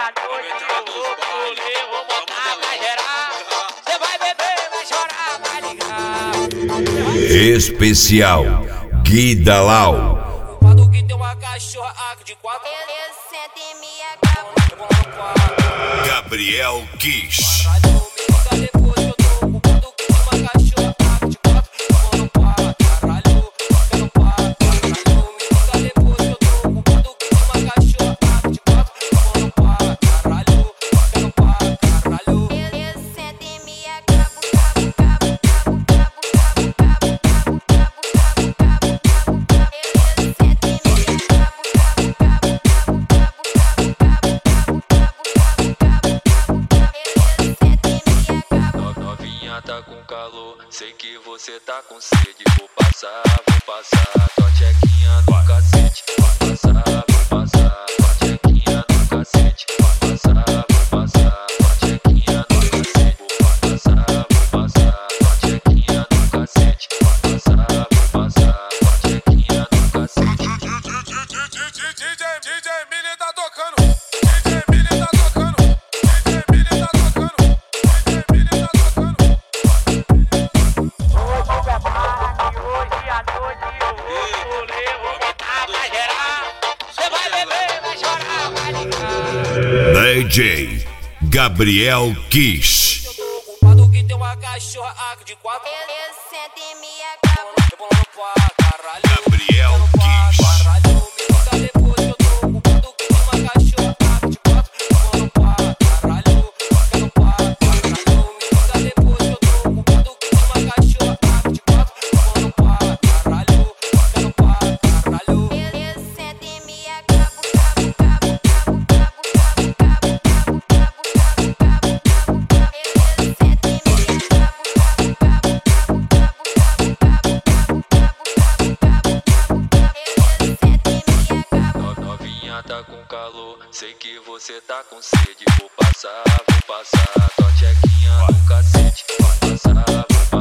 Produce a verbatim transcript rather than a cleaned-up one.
à noite eu vou colher, vou botar pra gerar. Cê vai beber, vai chorar, vai ligar. Especial Gui Dalal. Ocupado que tem uma cachorra de quatro. Eu sento e me acabo. Gabriel Kish. Tá com calor, sei que você tá com sede. Vou passar, vou passar, tua tchequinha do cacete. Vou passar, vou passar, tua tchequinha do cacete. Vou passar, vou passar, tua tchequinha do cacete. Vou passar, vou passar, tua tchequinha do cacete. Vou passar, vou passar, tua tchequinha do cacete. D J, D J Mini tá tocando. D J Mini tá tocando. D J Mini tá tocando. D J Mini tá tocando. Hoje à noite eu vou colher, vou botar pra gerar. Cê vai beber, vai chorar, vai ligar. D J Gabriel Kish. Eu tô ocupado que tem uma cachorra de quatro. Eu sento e me acabo. Rebolando pra caralho. Gabriel Kish. Caralho, me liga depois que eu tô ocupado que tem uma cachorra de quatro. Rebolando pra caralho. Rebolando pra caralho. Me liga depois que eu tô ocupado que tem uma cachorra de quatro. Rebolando pra caralho. Rebolando pra caralho. Eu sento e me acabo. Cabo, cabo, cabo, cabo, cabo, cabo, cabo, cabo, cabo, cabo, cabo. Eu sento e me acabo. Cabo, cabo, cabo, cabo, cabo, cabo, cabo, cabo, cabo, cabo, cabo. Eu sento e me acabo. No- Novinha tá com calor, sei que você tá com sede. Vou passar, vou passar, tua tchequinha do cacete. Vou passar, vou